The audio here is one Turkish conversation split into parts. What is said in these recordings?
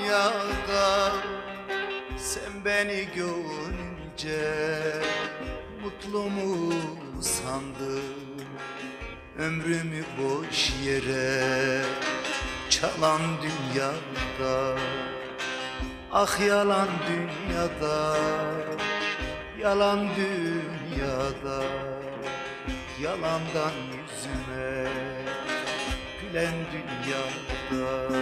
dünyada sen beni görünce mutlu mu sandın? Ömrümü boş yere çalan dünyada, ah yalan dünyada, yalan dünyada, yalandan yüzüme gülen dünyada.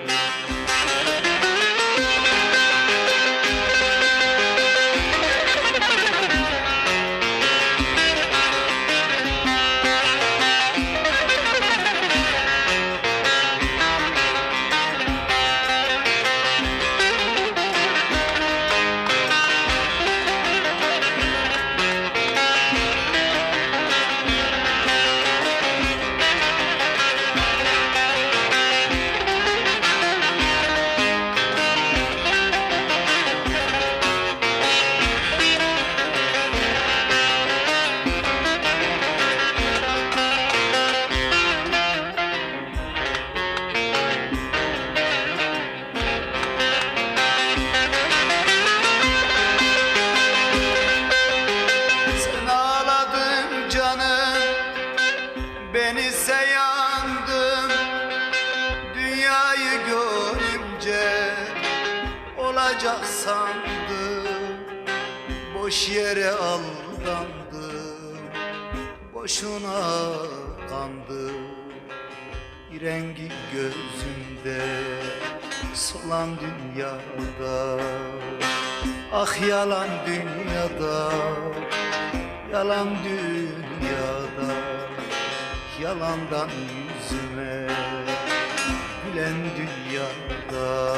Ben ise yandım dünyayı görünce, olacak sandım, boş yere aldandım, boşuna kandım. Bir rengi gözümde solan dünyada, ah yalan dünyada, yalan dünyada, yalandan yüzüme gülen dünyada.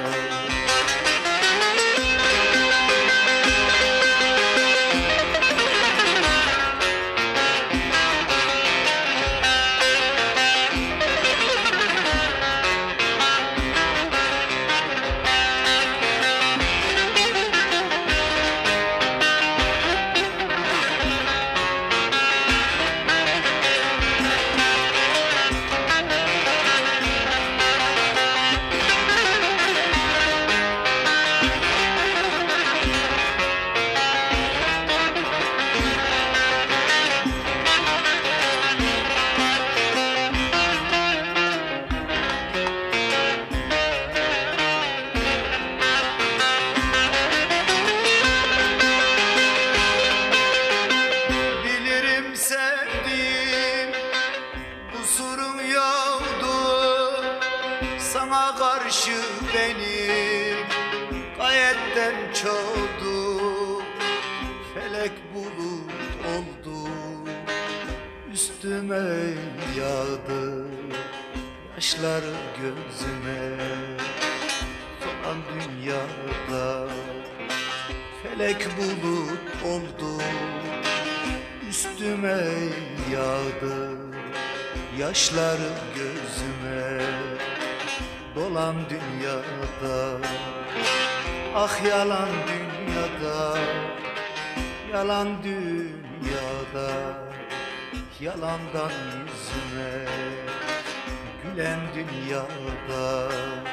Sana karşı benim gayetten çoğdu, felek bulut oldu, üstüme yağdı yaşlar gözüme. Solan dünyada felek bulut oldu, üstüme yağdı yaşlar gözüme. Dolan dünyada, ah yalan dünyada, yalan dünyada, yalandan yüzüme gülen dünyada.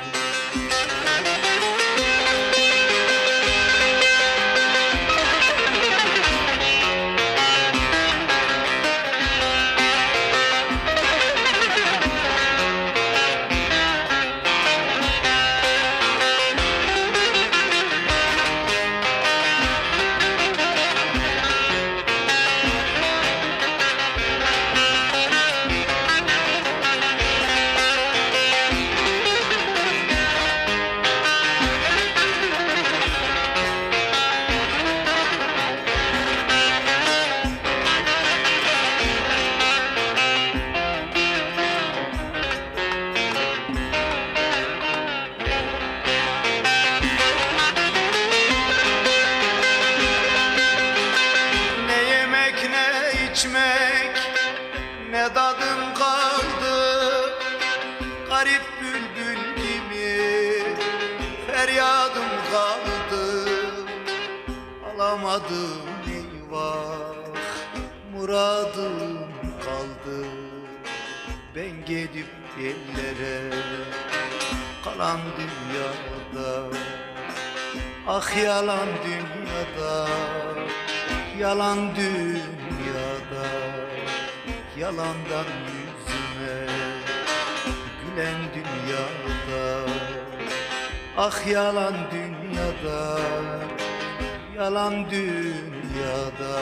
Ne tadım kaldı, garip bülbül gibi feryadım kaldı. Alamadım eyvah, muradım kaldı. Ben gidip ellere yalan dünyada. Ah yalan dünyada, yalan dünyada, yalandan yüzüme gülen dünyada. Ah yalan dünyada, yalan dünyada,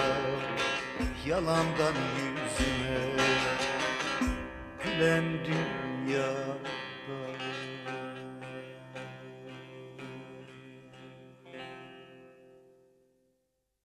yalandan yüzüme gülen dünya.